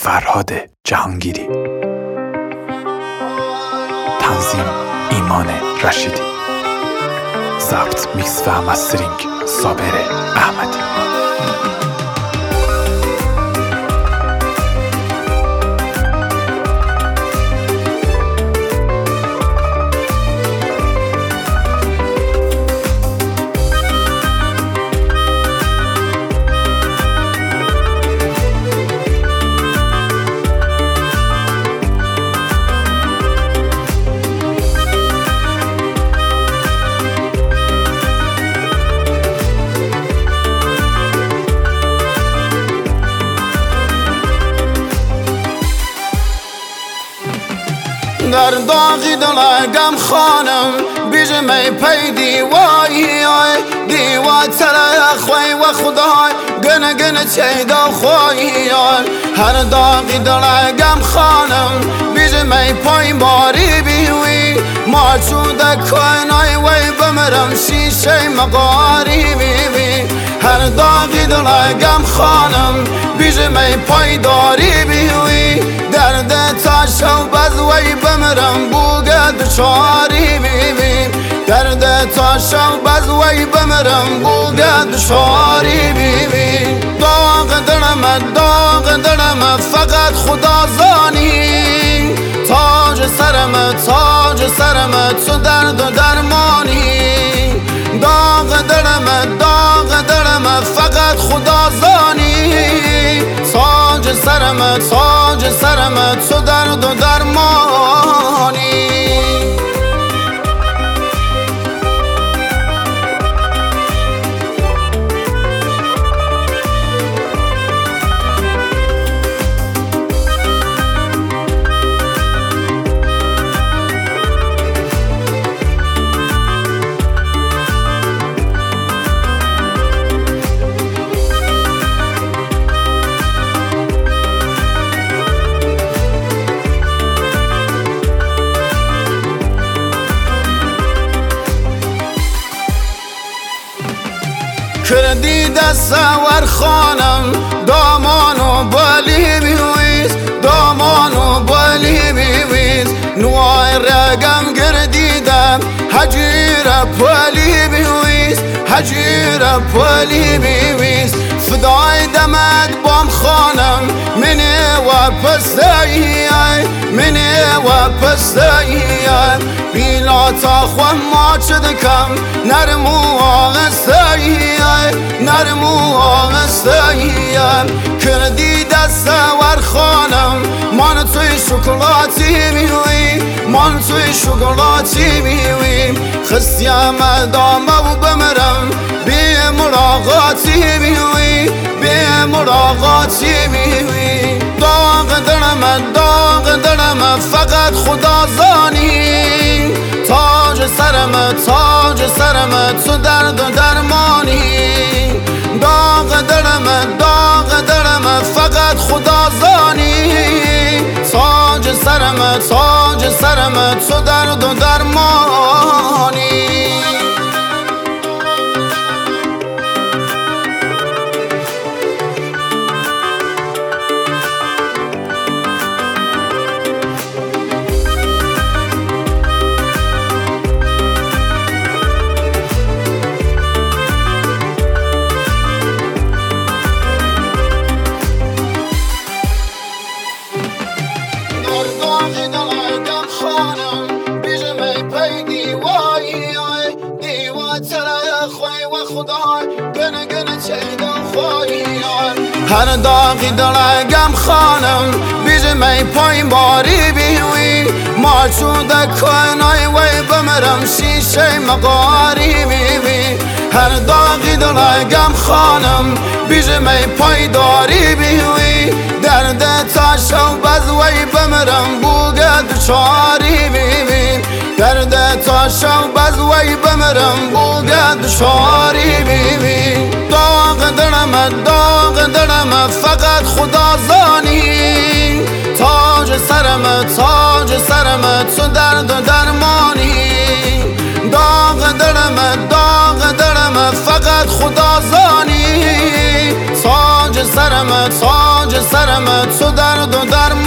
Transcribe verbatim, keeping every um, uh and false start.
فرهاد جهانگیری. تنظیم ایمان رشیدی. ضبط، میکس و مسترینگ صابر احمدی. در داغی دلگم خانم بیج می پی دیوایی دیوا تره خوی و خدای گن گن چیدا خوی هر داغی دلگم خانم بیج می پی باری بیوی ما چوده کنای وی بمرم شیشه مقاری بیوی هر داغی دلگم خانم بیج می پی داری بیوی درد تاشو بزوی بمرم بوگه دشاری بیبیم درد تاشو بزوی بمرم بوگه دشاری بیبیم داغ دلم داغ دلم فقط خدا زانی تاج سرم تاج سرم تو درد و درمانی داغ دلم داغ دلم فقط خدا زانی تاج سرم تاج سرم تو درد و درمانی کردی دست ور خانم دامانو بالی بیویز دامانو بالی بیویز نوای رگم گردیدم حجیر پالی بیویز حجیر پالی بیویز فدای دمت بام خانم منی و پستایی منی و پستایی بیلا تا خواه ما چدکم نرمو آغستایی نرمو آغستایی کردی دست ور خانم من توی شکلاتی بیوی من توی شکلاتی بیوی خستیم دامه و بمرم بی ملاقاتی بیوی بی ملاقاتی بیوی داغ دلم داغ دلم فقط خدا زانی تاج سرم تاج سرم تو درد و درمانی داغ دلم داغ دلم فقط خدا زانی تاج سرم تاج سرم تو درد و درمانی هر داغی دلگم خانم بیج می پای باری بیوی ما چوده کنای وی بمرم شیشه مقاری بیوی هر داغی دلگم خانم بیج می پای داری بیوی درد تاشو بزوی بمرم بوگه دشاری بیوی درد تاشو بزوی بمرم بوگه دشاری بیوی داغ دلم داغ دلم فقط خدا زانی تاج سرم تاج سرم تو درد و درمانی داغ دلم داغ دلم فقط خدا زانی تاج سرم جانم تاج سرم تو درد و درمان